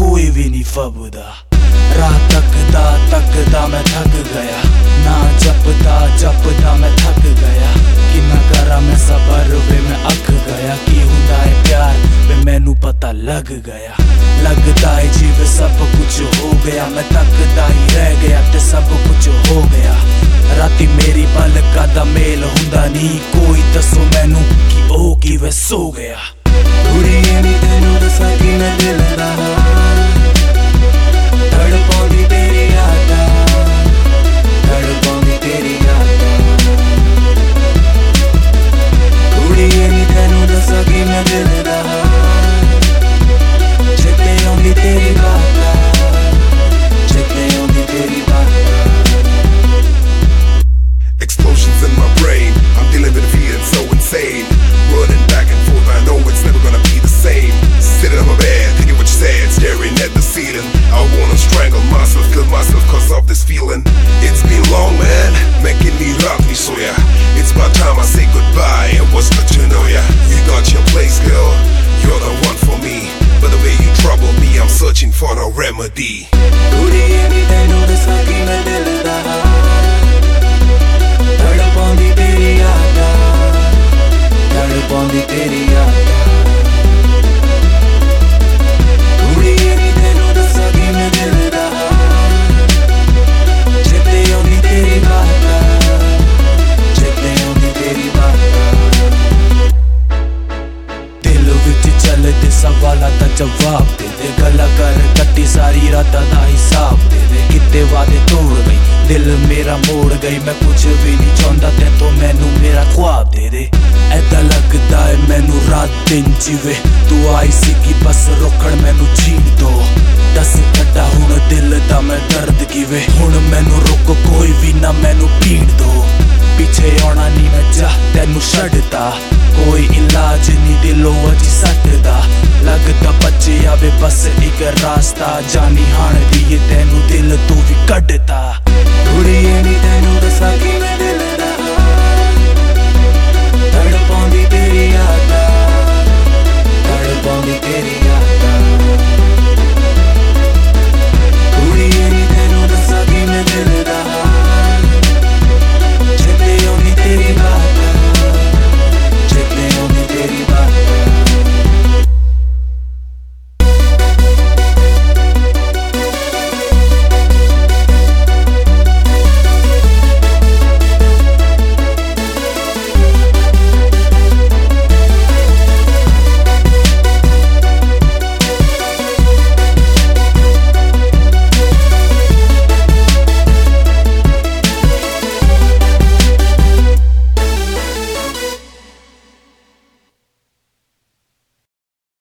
कोई भी नहीं फबदा। राह तकदा तकदा मैं थक गया, ना जपदा जपदा मैं थक गया। कि ना करा मैं सबर वे मैं अख गया। की हुंदा है प्यार वे मैनू पता लग गया। लगदा है जिवे सब कुछ हो गया, मैं तकदा ही रह गया ते सब कुछ हो गया। राती मेरी पलका दा मेल हुंदा नहीं, कोई दसो मैनू कि ओ किवे सो गया। कुड़िए नी तैनू दसा कि मैं दिल दा तड़पाउंदी तेरी यादां, तड़पाउंदी तेरी यादां। कुड़िए नी तैनू दसा कि मैं दिल दा चेते आउंदी तेरी बातां, चेते आउंदी तेरी बातां। Explosions in my brain, I'm dealing with a feeling so insane. Running back and forth, I know it's never gonna be the same. Sitting on my bed, thinking what you said, staring at the ceiling. I wanna strangle myself, kill myself cause of this feeling. It's been long, man, making me rock me so yeah. It's about time I say goodbye, and what's good to know ya. You got your place, girl, you're the one for me. But the way you trouble me, I'm searching for a remedy. कुड़िए नी तैनू दसा कि मैं दिल दा तड़पाउंदी तेरी यादां, तड़पाउंदी तेरी यादां। कुड़िए नी तैनू दसा कि मैं दिल दा चेते आउंदी तेरी बातां, चेते आउंदी तेरी बातां। दिल विच चलदे सवालां दा जवाब दे दे। गल्लां कर कट्टी सारी रातां दा हिसाब दे दे। किते वादे तोड़ गई, दिल मेरा मोड़ गई। मैं कुछ भी नहीं चाहता ते तो मैनू मेरा ख्वाब दे दे। ऐदा लगदा है मैनू रात दिन जिवे तू आई सी कि बस रोकड़ मैनू छीन दो। दस कड्डा हुण दिल दा मैं दर्द किवे, हुण मैनू रोको कोई भी ना मैनू पीण दो। पीछे आना नहीं मैं चाह तैनू छड्डदा, कोई इलाज नहीं दिलों अजी सटदा। लगदा बचे आवे बस एक रास्ता, जानी हाण दी तैनू दिल तू भी कड्डदा। कुड़िए नी तैनू दसा कि मैं